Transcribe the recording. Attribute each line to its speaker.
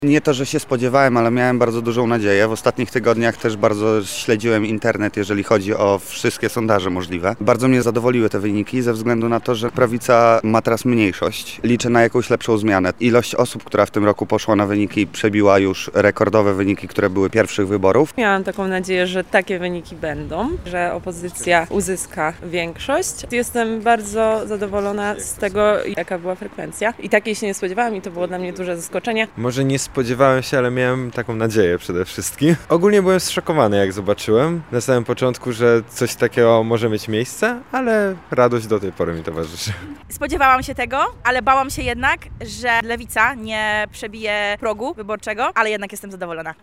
Speaker 1: Nie to, że się spodziewałem, ale miałem bardzo dużą nadzieję. W ostatnich tygodniach też bardzo śledziłem internet, jeżeli chodzi o wszystkie sondaże możliwe. Bardzo mnie zadowoliły te wyniki ze względu na to, że prawica ma teraz mniejszość. Liczę na jakąś lepszą zmianę. Ilość osób, która w tym roku poszła na wyniki, przebiła już rekordowe wyniki, które były pierwszych wyborów.
Speaker 2: Miałam taką nadzieję, że takie wyniki będą, że opozycja uzyska większość. Jestem bardzo zadowolona z tego, jaka była frekwencja. I takiej się nie spodziewałam i to było dla mnie duże zaskoczenie.
Speaker 3: Może nie spodziewałem się, ale miałem taką nadzieję przede wszystkim. Ogólnie byłem zszokowany, jak zobaczyłem na samym początku, że coś takiego może mieć miejsce, ale radość do tej pory mi towarzyszy.
Speaker 4: Spodziewałam się tego, ale bałam się jednak, że lewica nie przebije progu wyborczego, ale jednak jestem zadowolona.